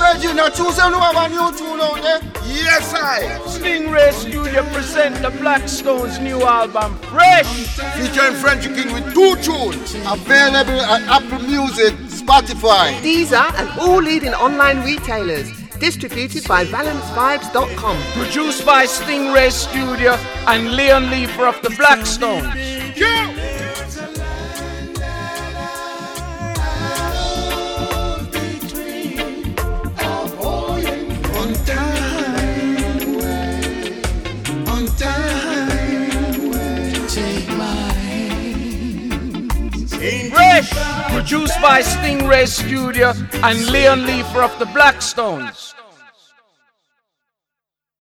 Reggie, now choose them to have a new tune out there. Yes, I. Stingray Studio present the Blackstones' new album, Fresh. Featuring Frenchy King with 2 tunes. Available at Apple Music, Spotify, Deezer and all leading online retailers. Distributed by ValenceVibes.com. Produced by Stingray Studio and Leon Leifer of the Blackstones. Yeah. Fresh, produced by Stingray Studio and Leon Leifer of the Blackstones.